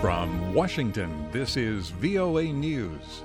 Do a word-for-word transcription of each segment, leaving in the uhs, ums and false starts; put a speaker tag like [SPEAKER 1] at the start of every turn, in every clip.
[SPEAKER 1] From Washington, this is V O A News.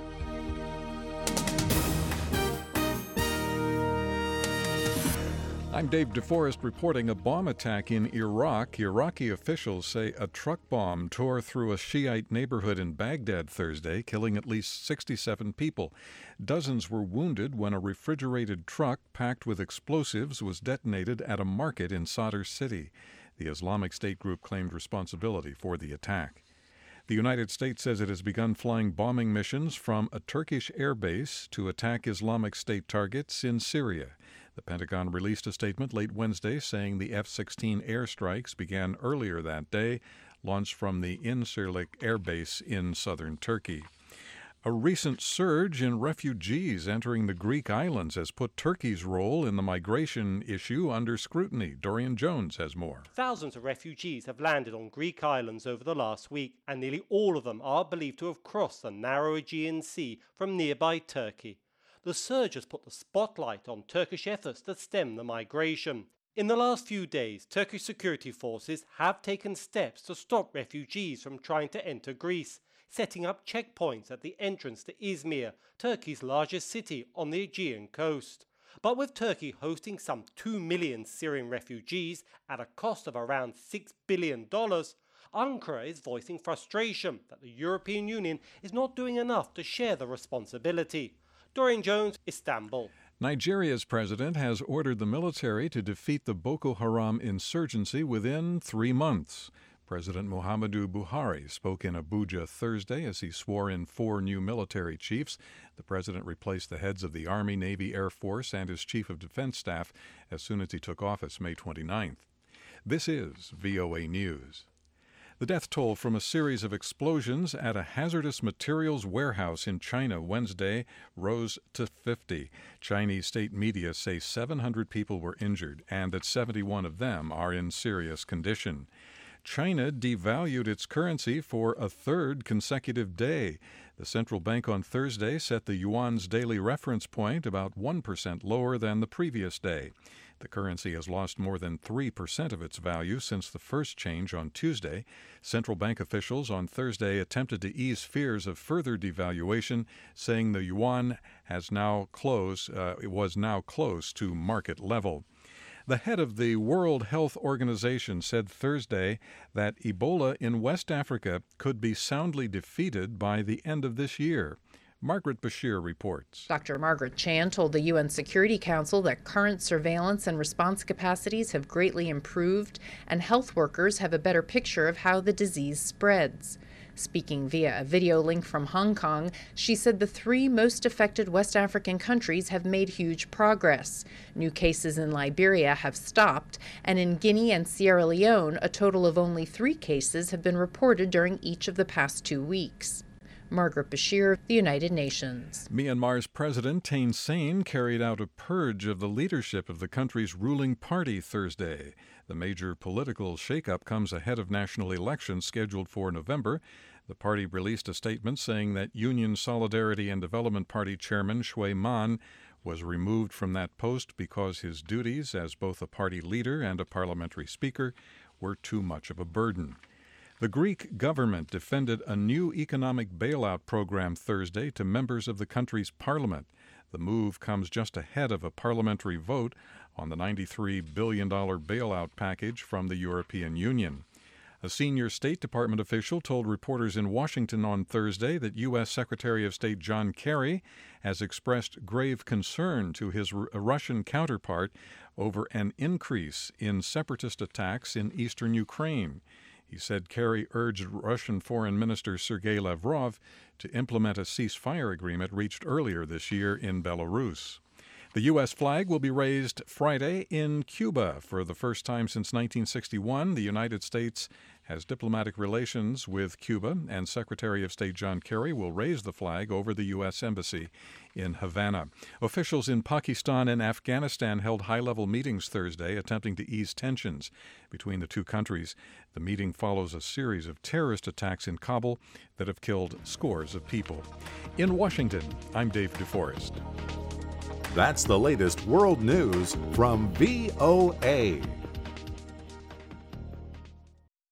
[SPEAKER 1] I'm Dave DeForest reporting a bomb attack in Iraq. Iraqi officials say a truck bomb tore through a Shiite neighborhood in Baghdad Thursday, killing at least sixty-seven people. Dozens were wounded when a refrigerated truck packed with explosives was detonated at a market in Sadr City. The Islamic State group claimed responsibility for the attack. The United States says it has begun flying bombing missions from a Turkish airbase to attack Islamic State targets in Syria. The Pentagon released a statement late Wednesday saying the F sixteen airstrikes began earlier that day, launched from the Incirlik Air Base in southern Turkey. A recent surge in refugees entering the Greek islands has put Turkey's role in the migration issue under scrutiny. Dorian Jones has more.
[SPEAKER 2] Thousands of refugees have landed on Greek islands over the last week, and nearly all of them are believed to have crossed the narrow Aegean Sea from nearby Turkey. The surge has put the spotlight on Turkish efforts to stem the migration. In the last few days, Turkish security forces have taken steps to stop refugees from trying to enter Greece, setting up checkpoints at the entrance to Izmir, Turkey's largest city on the Aegean coast. But with Turkey hosting some two million Syrian refugees at a cost of around six billion dollars, Ankara is voicing frustration that the European Union is not doing enough to share the responsibility. Dorian Jones, Istanbul.
[SPEAKER 1] Nigeria's president has ordered the military to defeat the Boko Haram insurgency within three months. President Muhammadu Buhari spoke in Abuja Thursday as he swore in four new military chiefs. The president replaced the heads of the Army, Navy, Air Force, and his chief of defense staff as soon as he took office May twenty-ninth. This is V O A News. The death toll from a series of explosions at a hazardous materials warehouse in China Wednesday rose to fifty. Chinese state media say seven hundred people were injured and that seventy-one of them are in serious condition. China devalued its currency for a third consecutive day. The central bank on Thursday set the yuan's daily reference point about one percent lower than the previous day. The currency has lost more than three percent of its value since the first change on Tuesday. Central bank officials on Thursday attempted to ease fears of further devaluation, saying the yuan has now close, uh, it was now close to market level. The head of the World Health Organization said Thursday that Ebola in West Africa could be soundly defeated by the end of this year. Margaret Bashir reports.
[SPEAKER 3] Doctor Margaret Chan told the U N Security Council that current surveillance and response capacities have greatly improved and health workers have a better picture of how the disease spreads. Speaking via a video link from Hong Kong, she said the three most affected West African countries have made huge progress. New cases in Liberia have stopped, and in Guinea and Sierra Leone, a total of only three cases have been reported during each of the past two weeks. Margaret Bashir, The United Nations.
[SPEAKER 1] Myanmar's President Thein Sein carried out a purge of the leadership of the country's ruling party Thursday. The major political shakeup comes ahead of national elections scheduled for November. The party released a statement saying that Union Solidarity and Development Party Chairman Shui Man was removed from that post because his duties as both a party leader and a parliamentary speaker were too much of a burden. The Greek government defended a new economic bailout program Thursday to members of the country's parliament. The move comes just ahead of a parliamentary vote on the ninety-three billion dollars bailout package from the European Union. A senior State Department official told reporters in Washington on Thursday that U S Secretary of State John Kerry has expressed grave concern to his R- Russian counterpart over an increase in separatist attacks in eastern Ukraine. He said Kerry urged Russian Foreign Minister Sergei Lavrov to implement a ceasefire agreement reached earlier this year in Belarus. The U S flag will be raised Friday in Cuba. For the first time since nineteen sixty-one, the United States has diplomatic relations with Cuba, and Secretary of State John Kerry will raise the flag over the U S Embassy in Havana. Officials in Pakistan and Afghanistan held high-level meetings Thursday, attempting to ease tensions between the two countries. The meeting follows a series of terrorist attacks in Kabul that have killed scores of people. In Washington, I'm Dave DeForest.
[SPEAKER 4] That's the latest world news from V O A.